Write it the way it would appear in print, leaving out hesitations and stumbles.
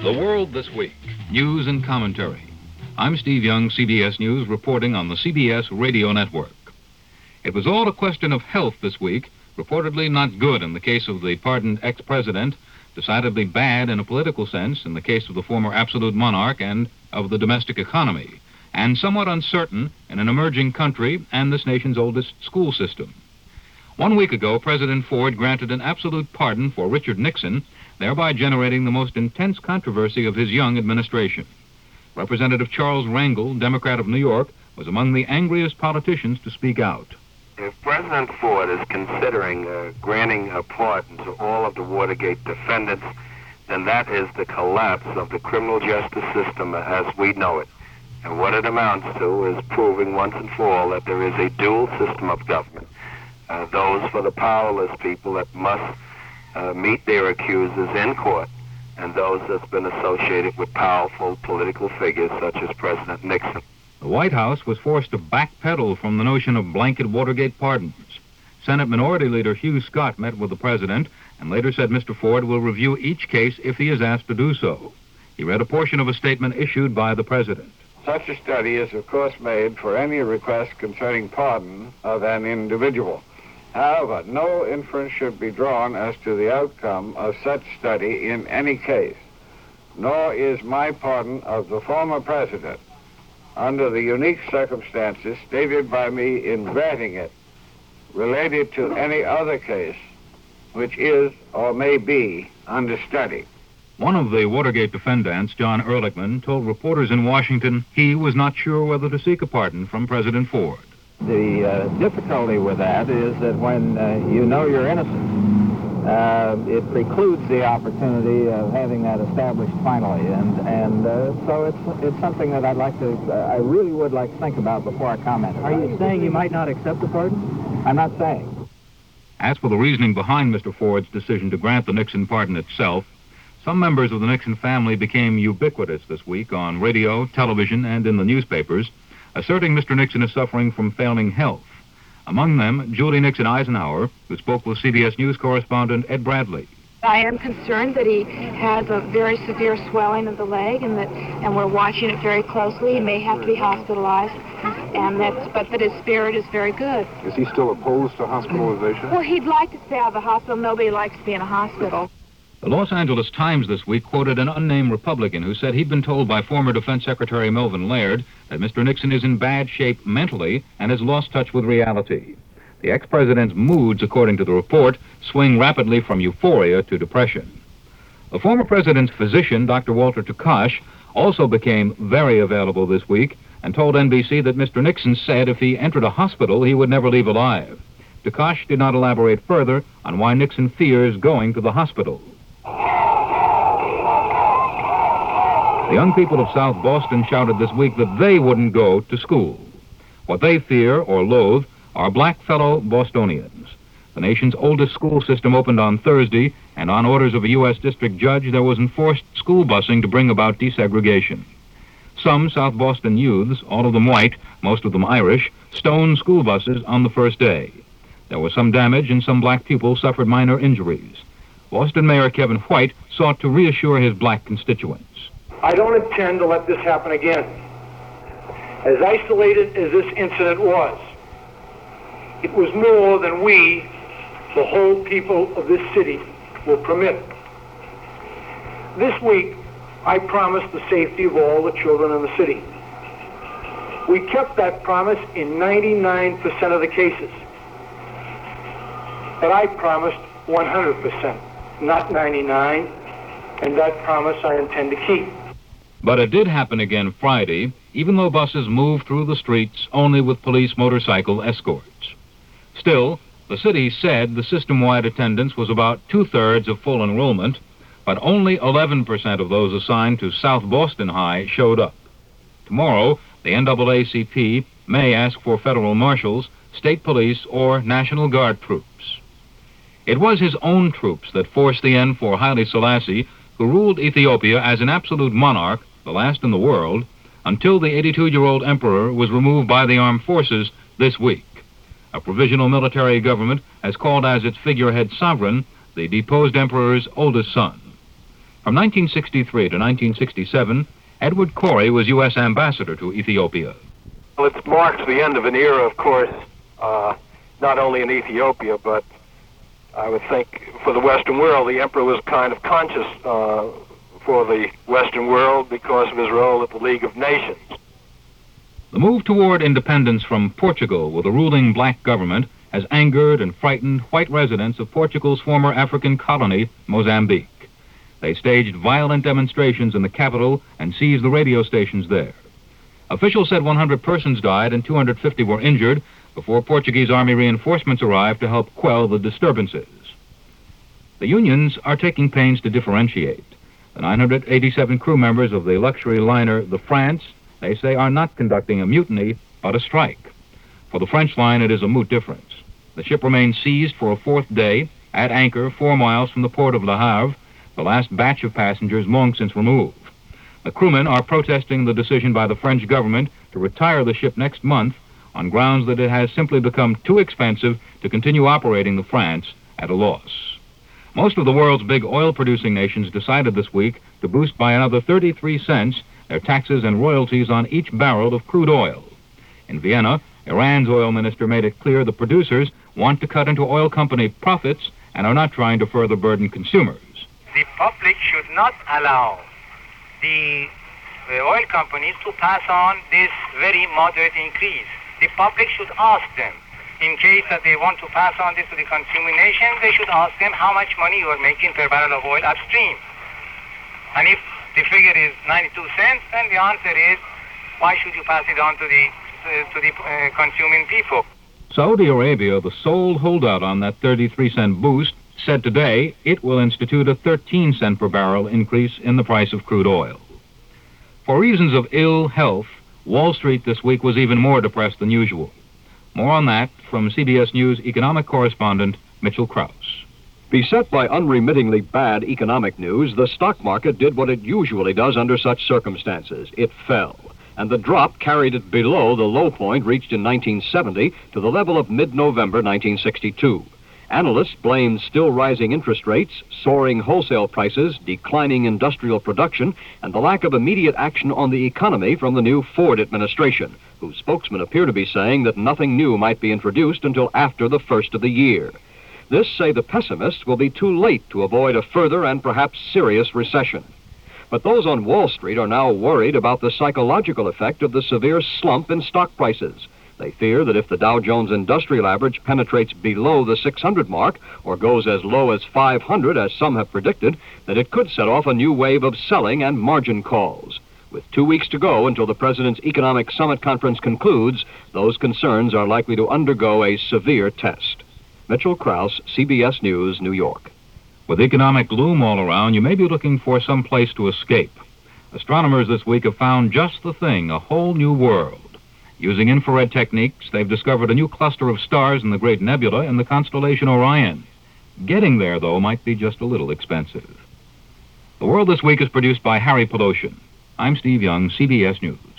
The World This Week, news and commentary. I'm Steve Young, CBS News, reporting on the CBS Radio Network. It was all a question of health this week, reportedly not good in the case of the pardoned ex-president, decidedly bad in a political sense in the case of the former absolute monarch and of the domestic economy, and somewhat uncertain in an emerging country and this nation's oldest school system. 1 week ago, President Ford granted an absolute pardon for Richard Nixon, thereby generating the most intense controversy of his young administration. Representative Charles Rangel, Democrat of New York, was among the angriest politicians to speak out. If President Ford is considering granting a pardon to all of the Watergate defendants, then that is the collapse of the criminal justice system as we know it. And what it amounts to is proving once and for all that there is a dual system of government. Those for the powerless people that must meet their accusers in court, and those that's been associated with powerful political figures such as President Nixon. The White House was forced to backpedal from the notion of blanket Watergate pardons. Senate Minority Leader Hugh Scott met with the president and later said Mr. Ford will review each case if he is asked to do so. He read a portion of a statement issued by the president. Such a study is, of course, made for any request concerning pardon of an individual. However, no inference should be drawn as to the outcome of such study in any case, nor is my pardon of the former president, under the unique circumstances stated by me in granting it, related to any other case which is or may be under study. One of the Watergate defendants, John Ehrlichman, told reporters in Washington he was not sure whether to seek a pardon from President Ford. The difficulty with that is that when you know you're innocent, it precludes the opportunity of having that established finally, and so it's something that I really would like to think about before I comment. Are you saying you might not accept the pardon? I'm not saying. As for the reasoning behind Mr. Ford's decision to grant the Nixon pardon itself, some members of the Nixon family became ubiquitous this week on radio, television, and in the newspapers, asserting Mr. Nixon is suffering from failing health. Among them, Julie Nixon Eisenhower, who spoke with CBS News correspondent Ed Bradley. I am concerned that he has a very severe swelling of the leg, and we're watching it very closely. He may have to be hospitalized, but that his spirit is very good. Is he still opposed to hospitalization? Well, he'd like to stay out of the hospital. Nobody likes to be in a hospital. The Los Angeles Times this week quoted an unnamed Republican who said he'd been told by former Defense Secretary Melvin Laird that Mr. Nixon is in bad shape mentally and has lost touch with reality. The ex-president's moods, according to the report, swing rapidly from euphoria to depression. The former president's physician, Dr. Walter Takash, also became very available this week and told NBC that Mr. Nixon said if he entered a hospital, he would never leave alive. Takash did not elaborate further on why Nixon fears going to the hospital. The young people of South Boston shouted this week that they wouldn't go to school. What they fear or loathe are black fellow Bostonians. The nation's oldest school system opened on Thursday, and on orders of a U.S. district judge, there was enforced school busing to bring about desegregation. Some South Boston youths, all of them white, most of them Irish, stoned school buses on the first day. There was some damage, and some black pupils suffered minor injuries. Boston Mayor Kevin White sought to reassure his black constituents. I don't intend to let this happen again. As isolated as this incident was, it was more than we, the whole people of this city, will permit. This week, I promised the safety of all the children in the city. We kept that promise in 99% of the cases. But I promised 100%, not 99, and that promise I intend to keep. But it did happen again Friday, even though buses moved through the streets only with police motorcycle escorts. Still, the city said the system-wide attendance was about two-thirds of full enrollment, but only 11% of those assigned to South Boston High showed up. Tomorrow, the NAACP may ask for federal marshals, state police, or National Guard troops. It was his own troops that forced the end for Haile Selassie, who ruled Ethiopia as an absolute monarch, the last in the world, until the 82-year-old emperor was removed by the armed forces this week. A provisional military government has called as its figurehead sovereign the deposed emperor's oldest son. From 1963 to 1967, Edward Corey was U.S. ambassador to Ethiopia. Well, it marks the end of an era, of course, not only in Ethiopia, but I would think for the Western world. The emperor was kind of conscious for the Western world because of his role at the League of Nations. The move toward independence from Portugal with a ruling black government has angered and frightened white residents of Portugal's former African colony, Mozambique. They staged violent demonstrations in the capital and seized the radio stations there. Officials said 100 persons died and 250 were injured before Portuguese army reinforcements arrived to help quell the disturbances. The unions are taking pains to differentiate. The 987 crew members of the luxury liner the France, they say, are not conducting a mutiny, but a strike. For the French line, it is a moot difference. The ship remains seized for a fourth day at anchor 4 miles from the port of Le Havre, the last batch of passengers long since removed. The crewmen are protesting the decision by the French government to retire the ship next month on grounds that it has simply become too expensive to continue operating the France at a loss. Most of the world's big oil-producing nations decided this week to boost by another 33 cents their taxes and royalties on each barrel of crude oil. In Vienna, Iran's oil minister made it clear the producers want to cut into oil company profits and are not trying to further burden consumers. The public should not allow the oil companies to pass on this very moderate increase. The public should ask them, in case that they want to pass on this to the consuming nation, they should ask them how much money you are making per barrel of oil upstream. And if the figure is 92 cents, then the answer is, why should you pass it on to the consuming people? Saudi Arabia, the sole holdout on that 33-cent boost, said today it will institute a 13-cent per barrel increase in the price of crude oil. For reasons of ill health, Wall Street this week was even more depressed than usual. More on that from CBS News economic correspondent Mitchell Krause. Beset by unremittingly bad economic news, the stock market did what it usually does under such circumstances. It fell, and the drop carried it below the low point reached in 1970 to the level of mid-November 1962. Analysts blamed still rising interest rates, soaring wholesale prices, declining industrial production, and the lack of immediate action on the economy from the new Ford administration, whose spokesmen appear to be saying that nothing new might be introduced until after the first of the year. This, say the pessimists, will be too late to avoid a further and perhaps serious recession. But those on Wall Street are now worried about the psychological effect of the severe slump in stock prices. They fear that if the Dow Jones Industrial Average penetrates below the 600 mark or goes as low as 500, as some have predicted, that it could set off a new wave of selling and margin calls. With 2 weeks to go until the President's Economic Summit Conference concludes, those concerns are likely to undergo a severe test. Mitchell Krause, CBS News, New York. With economic gloom all around, you may be looking for some place to escape. Astronomers this week have found just the thing, a whole new world. Using infrared techniques, they've discovered a new cluster of stars in the Great Nebula in the constellation Orion. Getting there, though, might be just a little expensive. The World This Week is produced by Harry Poloshin. I'm Steve Young, CBS News.